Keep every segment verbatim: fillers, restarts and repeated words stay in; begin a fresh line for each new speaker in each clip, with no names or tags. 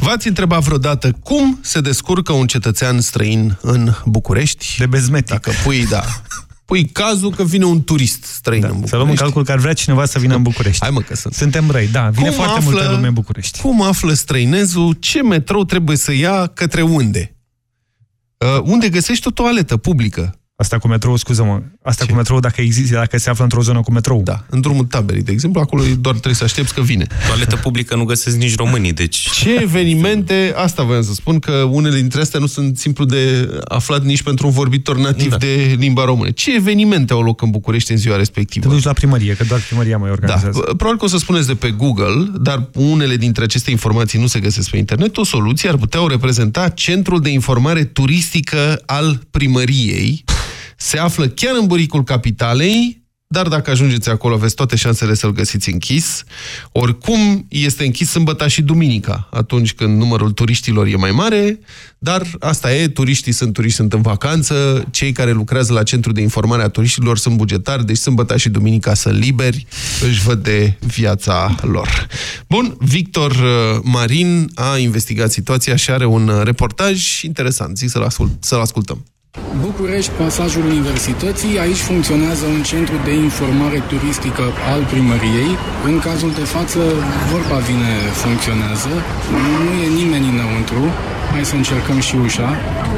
V-ați întrebat vreodată cum se descurcă un cetățean străin în București?
De bezmetic.
Dacă pui, da... Pui cazul că vine un turist străin da, în București.
Să luăm în calcul că ar vrea cineva să vină în București.
Hai mă că sunt.
Suntem răi, da. Vine cum foarte află, multă lume în București.
Cum află străinezul ce metrou trebuie să ia către unde? Uh, unde găsești o toaletă publică?
Asta cu metrou, scuză-mă. Asta ce? Cu metrou dacă există, dacă se află într-o zonă cu metrou.
Da, în drumul Taberei, de exemplu, acolo doar trebuie să aștepți că vine.
Toaletă publică nu găsesc nici românii, deci...
Ce evenimente, asta voiam să spun, că unele dintre astea nu sunt simplu de aflat nici pentru un vorbitor nativ da. de limba română. Ce evenimente au loc în București în ziua respectivă?
Te duci la primărie, că doar primăria mai organizează.
Da, probabil că o să spuneți de pe Google, dar unele dintre aceste informații nu se găsesc pe internet. O soluție ar putea o reprezenta Centrul de Informare Turistică al Primăriei. Se află chiar în buricul capitalei, dar dacă ajungeți acolo aveți toate șansele să-l găsiți închis. Oricum, este închis sâmbătă și duminica, atunci când numărul turiștilor e mai mare, dar asta e, turiștii sunt turiști, sunt în vacanță, cei care lucrează la Centrul de Informare a Turiștilor sunt bugetari, deci sâmbătă și duminica sunt liberi, își văd de viața lor. Bun, Victor Marin a investigat situația și are un reportaj interesant, zic să-l ascult, să-l ascultăm.
București, pasajul Universității, aici funcționează un centru de informare turistică al primăriei. În cazul de față, vorba vine, funcționează. Nu e nimeni înăuntru. Hai să încercăm și ușa.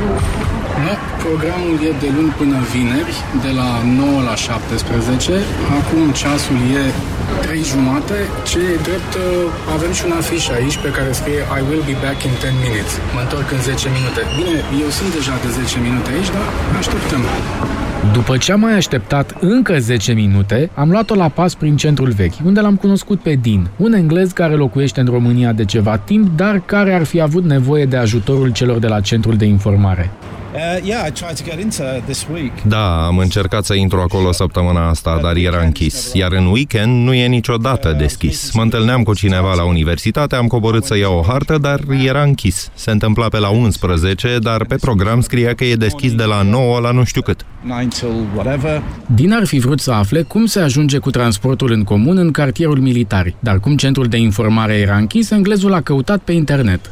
Da, programul e de luni până vineri, de la nouă la șaptesprezece. Acum ceasul e trei jumate. Ce e drept, avem și un afiș aici pe care scrie I will be back in ten minutes. Mă întorc în zece minute. Bine, eu sunt deja de zece minute aici, dar așteptăm.
După ce am mai așteptat încă zece minute, am luat-o la pas prin centrul vechi, unde l-am cunoscut pe Dean, un englez care locuiește în România de ceva timp, dar care ar fi avut nevoie de ajutorul celor de la centrul de informare.
Da, am încercat să intru acolo săptămâna asta, dar era închis. Iar în weekend nu e niciodată deschis. Mă întâlneam cu cineva la universitate, am coborât să iau o hartă, dar era închis. Se întâmpla pe la unsprezece, dar pe program scria că e deschis de la nouă la nu știu cât.
Din ar fi vrut să afle cum se ajunge cu transportul în comun în cartierul militar, dar cum centrul de informare era închis, englezul a căutat pe internet.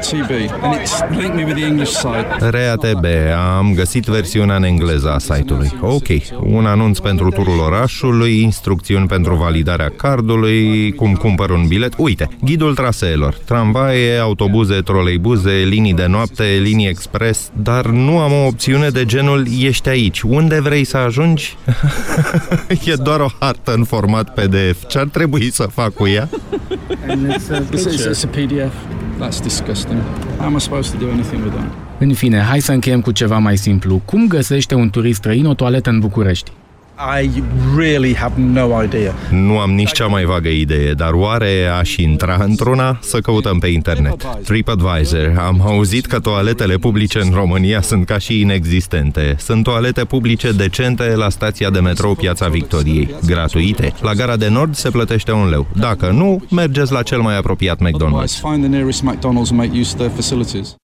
R A T B, am găsit versiunea în engleză a site-ului. Ok, un anunț pentru turul orașului, instrucțiuni pentru validarea cardului, cum cumpăr un bilet. Uite, ghidul traseelor, tramvaie, autobuze, troleibuze, linii de noapte, linii expres, dar nu am o opțiune de genul ești aici. Unde vrei să ajungi? E doar o hartă în format P D F. Ce ar trebui să fac cu ea?
It's a P D F. That's disgusting. How am I supposed to do anything with that?
În fine, hai să încheiem cu ceva mai simplu. Cum găsește un turist străin o toaletă în București?
I really have no idea.
Nu am nici cea mai vagă idee, dar oare aș intra într-una? Să căutăm pe internet. TripAdvisor. Am auzit că toaletele publice în România sunt ca și inexistente. Sunt toalete publice decente la stația de metrou Piața Victoriei, gratuite. La gara de Nord se plătește un leu. Dacă nu, mergeți la cel mai apropiat McDonald's.